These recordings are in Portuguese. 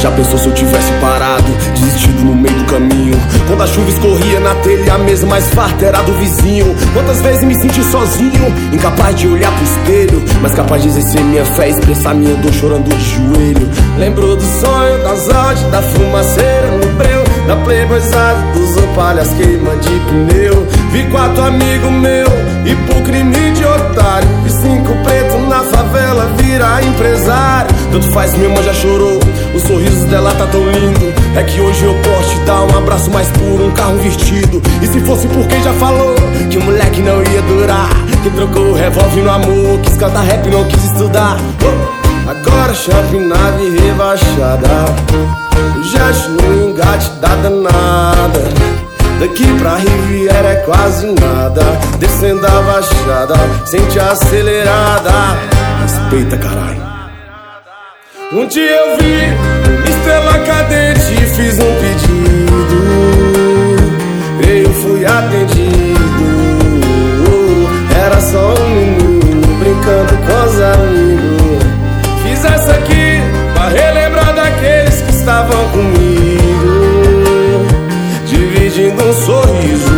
Já pensou se eu tivesse parado, desistido no meio do caminho? Quando a chuva escorria na telha, a mesa mais farta era do vizinho. Quantas vezes me senti sozinho, incapaz de olhar pro espelho, mas capaz de exercer minha fé, expressar minha dor chorando de joelho. Lembro do sonho, das aulas, da fumaceira no breu, da playboyzada, dos opalhas queima de pneu. Vi 4 amigos meu e por crime de otário, vi 5 pretos na favela virar empresário. Tanto faz, minha mãe já chorou, o sorriso dela tá tão lindo. É que hoje eu posso te dar um abraço mais puro, um carro vestido. E se fosse por quem já falou que o moleque não ia durar, que trocou o revólver no amor, quis cantar rap, não quis estudar. Agora chapinada e rebaixada, o gesto no engate da danada. Daqui pra Riviera é quase nada, descendo a baixada, sente acelerada. Respeita, caralho. Um dia eu vi estrela cadente e fiz um pedido, eu fui atendido. Era só um menino brincando com os amigos. Fiz essa aqui pra relembrar daqueles que estavam comigo, dividindo um sorriso.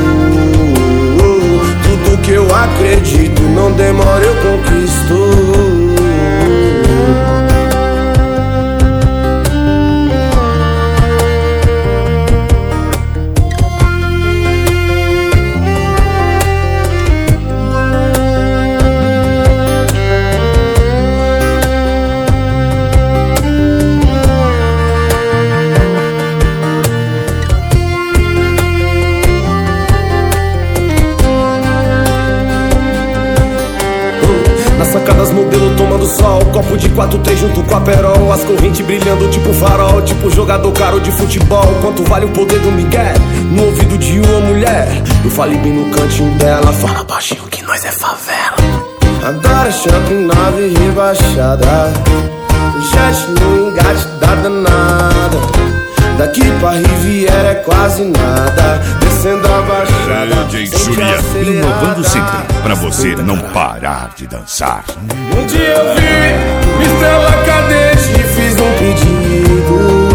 Tudo que eu acredito, não demora, eu conquisto. Sacadas modelo tomando sol, copo de 4-3 junto com a perol, as correntes brilhando tipo farol, tipo jogador caro de futebol. Quanto vale o poder do Miguel no ouvido de uma mulher? Eu falei bem no cantinho dela, fala baixinho que nós é favela. Agora shopping nave rebaixada, jet no engate da danada. Daqui pra Riviera é quase nada, descendo a baixada. DJ Juliano, inovando sempre, pra você não parar de dançar. Um dia eu vi estrela cadente e fiz um pedido,